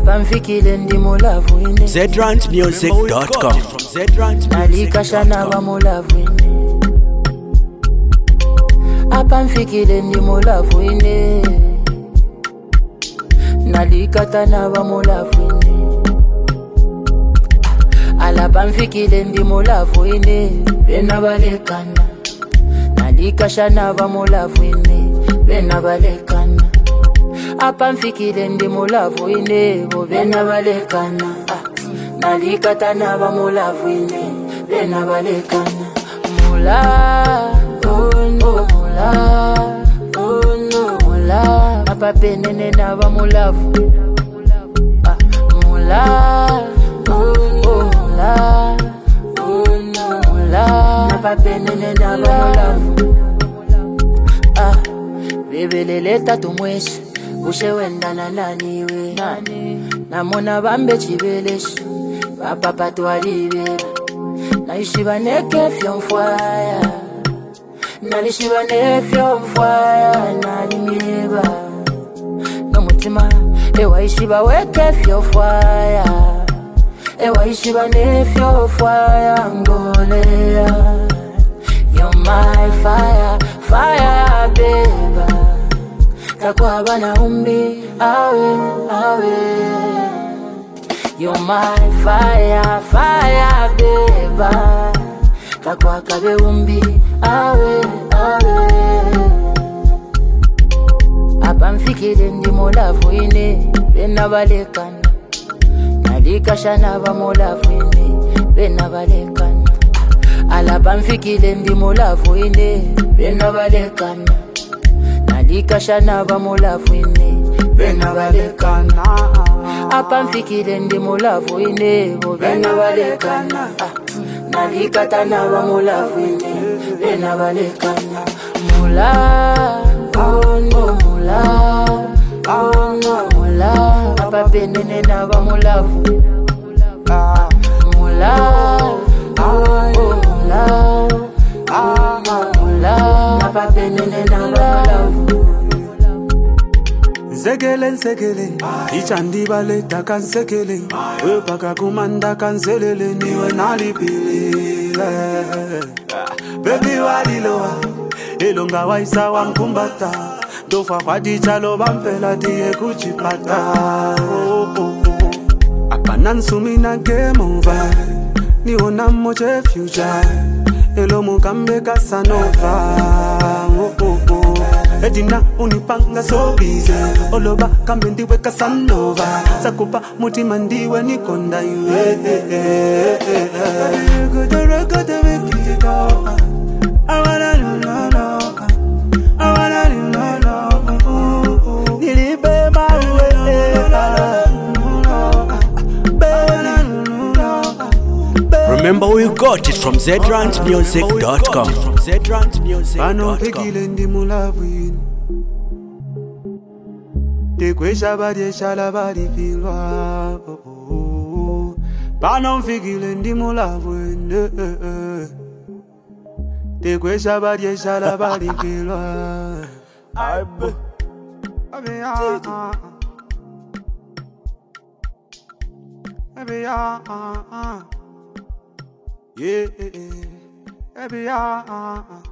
mfikile ndi mulavu ine ZRantMusic.com. nalikasha naba mulavu ine apa mfikile ndi mulavu ine nalikata naba mulavu ine alapa mfikile ndi mulavu ine bena balekana nalikasha naba mulavu ine bena balekana apa mfikile ndi mulavu ine bo bena balekana nalikata naba mulavu ine bena balekana mula oh no mula oh no mula apa penene naba mulavu mula oh no mula oh no mula apa penene naba mulavu bebeleleta tumweshi ushewendana naniwe namona bambe chibelesho bapapa twalibera naishiba nekefyo mfwaya nalishiba nefyo mfwaya nalimyeba nomutima ewaishiba wekefyo fwaya ewaishiba nefyo fwaya ngolea you're my fire fire beba takwa bana umbi awe you're my fire fire beba takwa kabe umbi awe apa mfikile ndi mulavu ine bena balekana nalikasha naba mulavu ine bena balekana alapa mfikile ndi mulavu ine bena balekana nalikasha naba mulavu ine bena balekana apa mfikile ndi mulavu ine bo bena balekana nalikata naba mulavu ine bena balekana mula oh no mula oh no mula apa penene naba mulavu mula oh no mula oh no mula apa penene naba mulavu Nsekele, ichandi bale takansekele wepaka kumanda kanselele niwe nalipilile Baby waliloa, ilonga waisa wa mkumbata Dofa kwa dichalo bampela diye kuchipata Apana nsumina game over niona moche future Elo mukambe kasanova Edina unipanga so busy Oloba kambe ndiwe kasanova Sakupa mutima ndiwe nikonda yue Kutoroko wikito I wanna know I wanna know Nilibe mawe Remember we got it from ZRantMusic.com. Pano fikile ndi mulavu Tekwesha badi shala badi filwa Pano fikile ndi mulavu Tekwesha badi shala badi filwa Abe yeah, baby,